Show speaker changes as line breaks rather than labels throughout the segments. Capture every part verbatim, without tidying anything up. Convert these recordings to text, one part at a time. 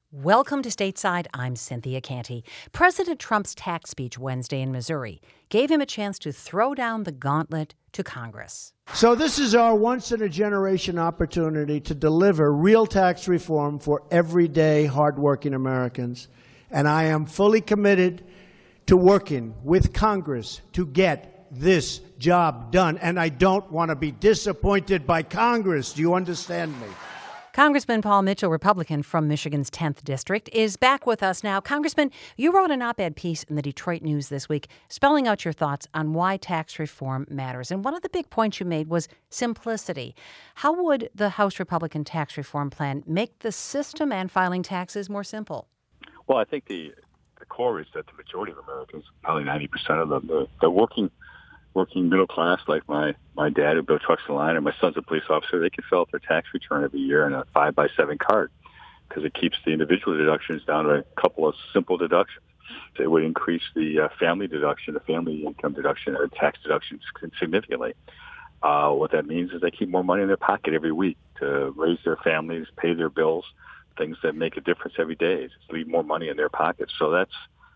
Welcome to Stateside. I'm Cynthia Canty. President Trump's tax speech Wednesday in Missouri gave him a chance to throw down the gauntlet to Congress.
So this is our once-in-a-generation opportunity to deliver real tax reform for everyday, hardworking Americans. And I am fully committed to working with Congress to get this job done. And I don't want to be disappointed by Congress. Do you understand me?
Congressman Paul Mitchell, Republican from Michigan's tenth District, is back with us now. Congressman, you wrote an op-ed piece in the Detroit News this week spelling out your thoughts on why tax reform matters. And one of the big points you made was simplicity. How would the House Republican tax reform plan make the system and filing taxes more simple?
Well, I think the, the core is that the majority of Americans, probably ninety percent of them, the, the working working middle class, like my, my dad who built trucks in the line, and my son's a police officer, they can fill out their tax return every year in a five by seven card because it keeps the individual deductions down to a couple of simple deductions. So it would increase the uh, family deduction, the family income deduction, or tax deductions significantly. Uh, what that means is they keep more money in their pocket every week to raise their families, pay their bills, things that make a difference every day. Just leave more money in their pockets. So that's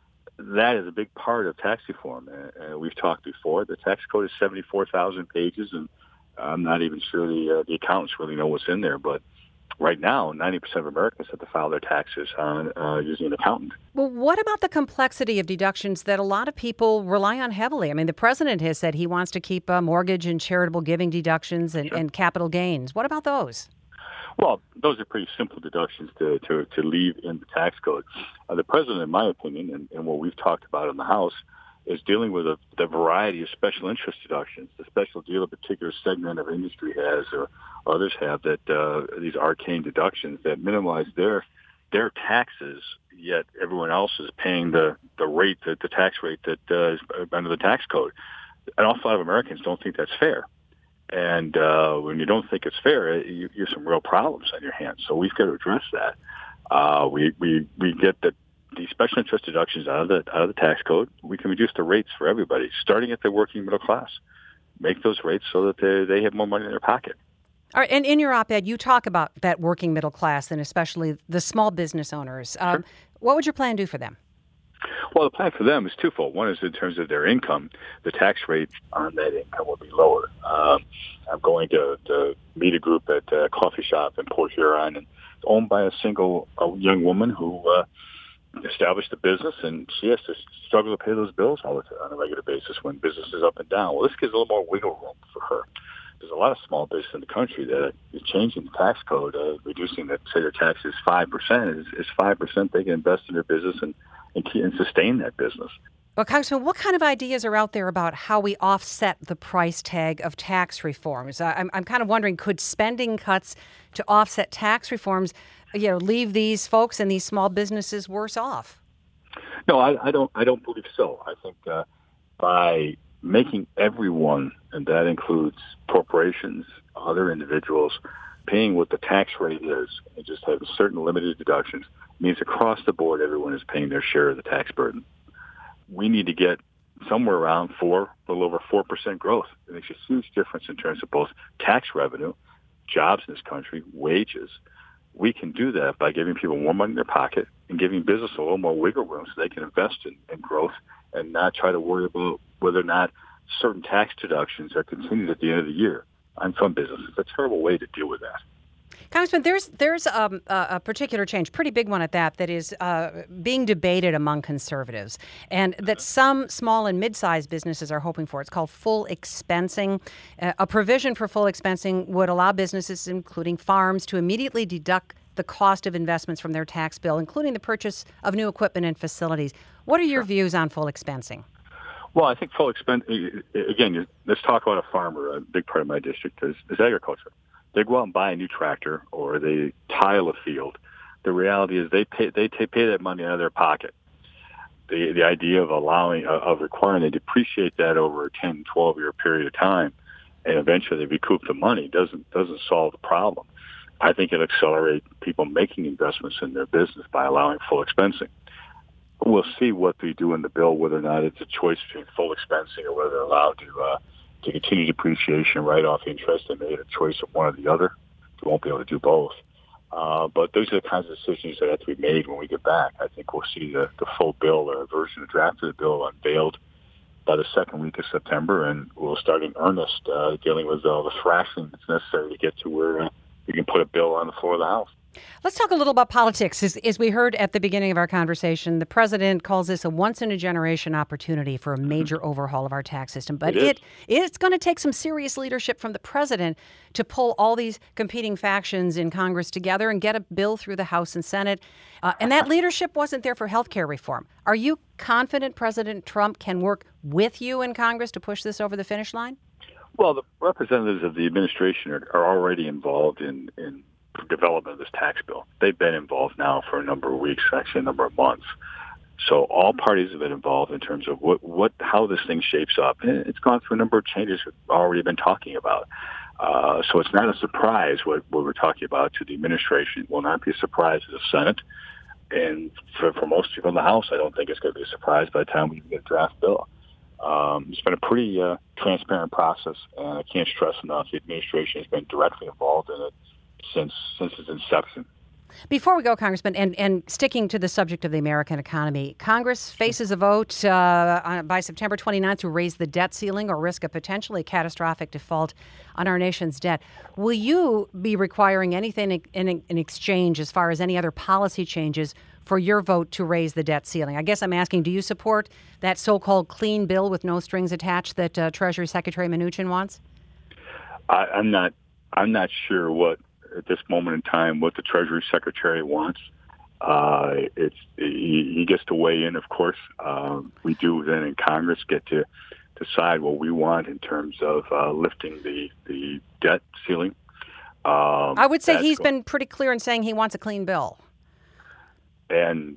That is a big part of tax reform. Uh, we've talked before. The tax code is seventy-four thousand pages, and I'm not even sure the uh, the accountants really know what's in there. But right now, ninety percent of Americans have to file their taxes on, uh, using an accountant.
Well, what about the complexity of deductions that a lot of people rely on heavily? I mean, the president has said he wants to keep uh, mortgage and charitable giving deductions and,
Sure.
and capital gains. What about those?
Well, those are pretty simple deductions to, to, to leave in the tax code. Uh, the president, in my opinion, and, and what we've talked about in the House, is dealing with a, the variety of special interest deductions, the special deal a particular segment of industry has or others have, that uh, these arcane deductions that minimize their their taxes, yet everyone else is paying the, the rate, that the tax rate that uh, is under the tax code. An awful lot of Americans don't think that's fair. And uh, when you don't think it's fair, you, you have some real problems on your hands. So we've got to address that. Uh, we, we we get the, the special interest deductions out of the out of the tax code. We can reduce the rates for everybody, starting at the working middle class. Make those rates so that they, they have more money in their pocket.
All right, and in your op-ed, you talk about that working middle class and especially the small business owners. Um,
Sure.
What would your plan do for them?
Well, the plan for them is twofold. One is in terms of their income, the tax rate on that income will be lower. Um, I'm going to, to meet a group at a coffee shop in Port Huron, and it's owned by a single a young woman who uh, established a business, and she has to struggle to pay those bills all the time on a regular basis when business is up and down. Well, this gives a little more wiggle room for her. There's a lot of small business in the country that is changing the tax code, uh, reducing the, say their taxes five percent is, is five percent they can invest in their business and, and, keep, and sustain that business.
Well, Congressman, what kind of ideas are out there about how we offset the price tag of tax reforms? I'm, I'm kind of wondering, could spending cuts to offset tax reforms, you know, leave these folks and these small businesses worse off?
No, I, I don't. I don't believe so. I think uh, by making everyone, and that includes corporations, other individuals, paying what the tax rate is, and just having certain limited deductions, means across the board everyone is paying their share of the tax burden. We need to get somewhere around four, a little over four percent growth. It makes a huge difference in terms of both tax revenue, jobs in this country, wages. We can do that by giving people more money in their pocket and giving business a little more wiggle room so they can invest in, in growth and not try to worry about whether or not certain tax deductions are continued at the end of the year on some businesses. It's a terrible way to deal with that.
Congressman, there's there's um, a, a particular change, pretty big one at that, that is uh, being debated among conservatives, and that some small and mid-sized businesses are hoping for. It's called full expensing. Uh, a provision for full expensing would allow businesses, including farms, to immediately deduct the cost of investments from their tax bill, including the purchase of new equipment and facilities. What are your
Sure.
views on full expensing?
Well, I think full expense, again, let's talk about a farmer. A big part of my district is, is agriculture. They go out and buy a new tractor or they tile a field. The reality is they pay they pay that money out of their pocket. The the idea of allowing of requiring they depreciate that over a ten, twelve year period of time, and eventually they recoup the money doesn't doesn't solve the problem. I think it'll accelerate people making investments in their business by allowing full expensing. We'll see what they do in the bill, whether or not it's a choice between full expensing or whether they're allowed to uh, to continue depreciation, write off interest, and made a choice of one or the other. They won't be able to do both. Uh, but those are the kinds of decisions that have to be made when we get back. I think we'll see the, the full bill or a version of draft of the bill unveiled by the second week of September, and we'll start in earnest uh, dealing with all the thrashing that's necessary to get to where uh, we can put a bill on the floor of the House.
Let's talk a little about politics. As, as we heard at the beginning of our conversation, the president calls this a once-in-a-generation opportunity for a major mm-hmm. overhaul of our tax system. But it, it it's going to take some serious leadership from the president to pull all these competing factions in Congress together and get a bill through the House and Senate. Uh, and that leadership wasn't there for health care reform. Are you confident President Trump can work with you in Congress to push this over the finish line?
Well, the representatives of the administration are, are already involved in, in development of this tax bill. They've been involved now for a number of weeks, actually a number of months. So all parties have been involved in terms of what, what how this thing shapes up. And it's gone through a number of changes we've already been talking about. Uh, so it's not a surprise what, what we're talking about to the administration. It will not be a surprise to the Senate. And for, for most people in the House, I don't think it's going to be a surprise by the time we get a draft bill. Um, it's been a pretty uh, transparent process, and I can't stress enough the administration has been directly involved in it since since its inception.
Before we go, Congressman, and, and sticking to the subject of the American economy, Congress faces a vote uh, by September twenty-ninth to raise the debt ceiling or risk a potentially catastrophic default on our nation's debt. Will you be requiring anything in, in exchange as far as any other policy changes for your vote to raise the debt ceiling? I guess I'm asking, do you support that so-called clean bill with no strings attached that uh, Treasury Secretary Mnuchin wants?
I, I'm not. I'm not sure what. At this moment in time, what the Treasury Secretary wants. Uh, it's he, he gets to weigh in, of course. Um, we do then in Congress get to decide what we want in terms of uh, lifting the, the debt ceiling. Um,
I would say he's going, been pretty clear in saying he wants a clean bill.
And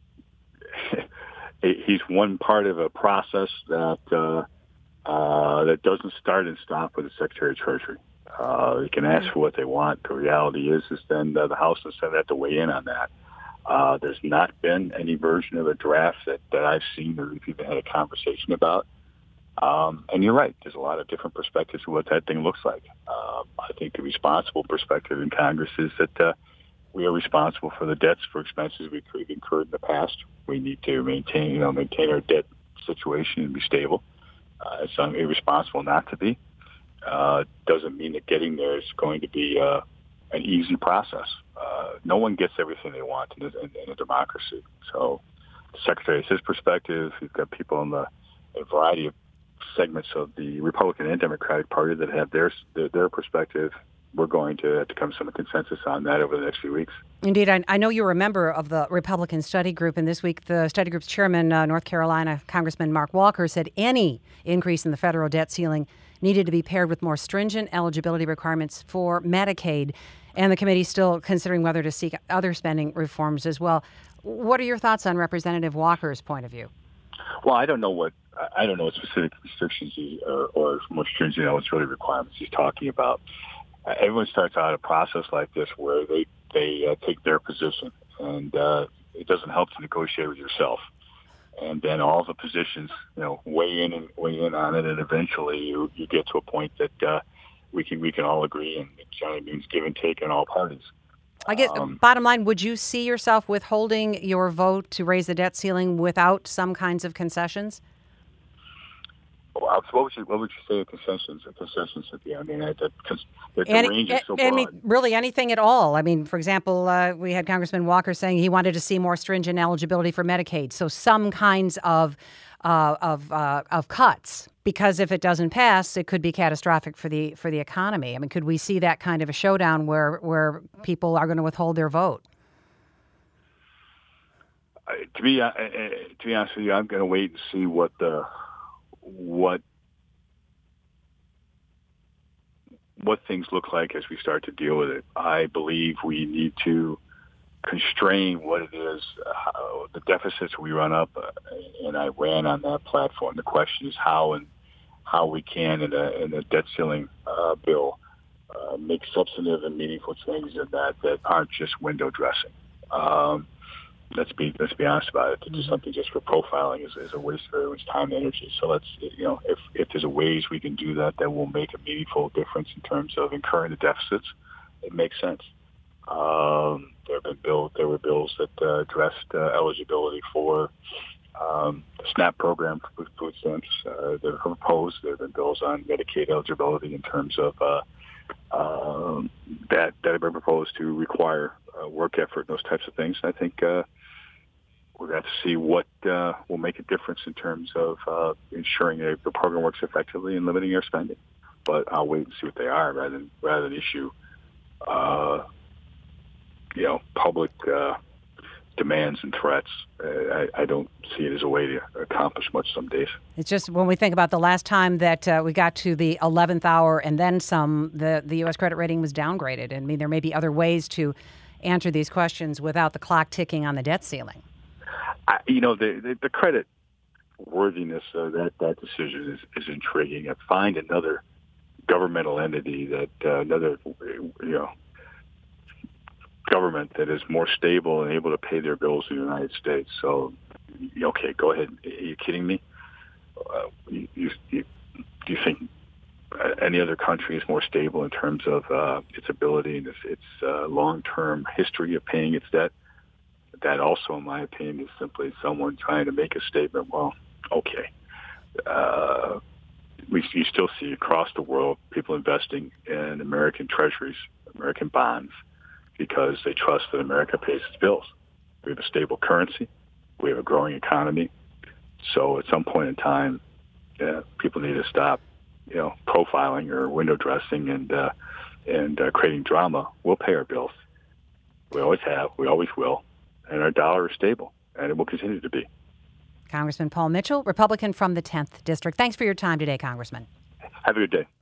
he's one part of a process that uh, uh, that doesn't start and stop with the Secretary of Treasury. Uh, they can ask for what they want. The reality is, is then uh, the House and Senate have to weigh in on that. Uh, there's not been any version of a draft that, that I've seen or we've even had a conversation about. Um, and you're right. There's a lot of different perspectives of what that thing looks like. Uh, I think the responsible perspective in Congress is that uh, we are responsible for the debts for expenses we've incurred in the past. We need to maintain, you know, maintain our debt situation and be stable. Uh, it's irresponsible not to be. Uh, doesn't mean that getting there is going to be uh, an easy process. Uh, no one gets everything they want in a, in, in a democracy. So the Secretary has his perspective. You've got people in the a variety of segments of the Republican and Democratic Party that have their their, their perspective. We're going to have to come to some consensus on that over the next few weeks.
Indeed. I, I know you're a member of the Republican Study Group, and this week the study group's chairman, uh, North Carolina Congressman Mark Walker, said any increase in the federal debt ceiling needed to be paired with more stringent eligibility requirements for Medicaid. And the committee is still considering whether to seek other spending reforms as well. What are your thoughts on Representative Walker's point of view?
Well, I don't know what I don't know what specific restrictions he, or, or more stringent eligibility requirements he's talking about. Uh, everyone starts out a process like this where they they uh, take their position, and uh, it doesn't help to negotiate with yourself. And then all the positions, you know, weigh in and weigh in on it, and eventually you, you get to a point that uh, we can we can all agree, and it generally means give and take in all parties.
I guess, um, bottom line, would you see yourself withholding your vote to raise the debt ceiling without some kinds of concessions?
Well, what would you what would you say the concessions? The concessions at the end. I mean, the, the, the
Any,
range is so broad.
I mean, really anything at all. I mean, for example, uh, we had Congressman Walker saying he wanted to see more stringent eligibility for Medicaid. So some kinds of uh, of uh, of cuts, because if it doesn't pass, it could be catastrophic for the for the economy. I mean, could we see that kind of a showdown where where people are going to withhold their vote?
Uh, to be uh, to be honest with you, I'm going to wait and see what the what what things look like as we start to deal with it. I believe we need to constrain what it is, how, the deficits we run up, uh, and I ran on that platform. The question is how and how we can, in a, in a debt ceiling uh, bill, uh, make substantive and meaningful changes in that that aren't just window dressing. Um, let's be let's be honest about it. To do something just for profiling is, is a waste of everyone's time and energy. So let's, you know, if if there's a ways we can do that that will make a meaningful difference in terms of incurring the deficits, it makes sense. Um, there have been bills. There were bills that uh, addressed uh, eligibility for um, the SNAP program for food stamps. Uh, that were proposed. There have been bills on Medicaid eligibility in terms of uh, um, that that have been proposed to require uh, work effort, those types of things. I think uh, we're going to have to see what uh, will make a difference in terms of uh, ensuring that the program works effectively and limiting our spending. But I'll wait and see what they are rather than rather than issue, uh, you know, public uh, demands and threats. Uh, I, I don't see it as a way to accomplish much some days.
It's just when we think about the last time that uh, we got to the eleventh hour and then some, the, the U S credit rating was downgraded. I mean, there may be other ways to answer these questions without the clock ticking on the debt ceiling.
I, you know, the, the, the credit worthiness of that, that decision is, is intriguing. I find another governmental entity that uh, another, you know, government that is more stable and able to pay their bills in the United States. So, okay, go ahead. Are you kidding me? Uh, you, you, you, do you think any other country is more stable in terms of uh, its ability and its, its uh, long-term history of paying its debt? That also, in my opinion, is simply someone trying to make a statement. Well, okay. Uh, we you still see across the world people investing in American treasuries, American bonds, because they trust that America pays its bills. We have a stable currency. We have a growing economy. So at some point in time, yeah, people need to stop, you know, profiling or window dressing and uh, and uh, creating drama. We'll pay our bills. We always have. We always will. And our dollar is stable, and it will continue to be.
Congressman Paul Mitchell, Republican from the tenth District. Thanks for your time today, Congressman.
Have a good day.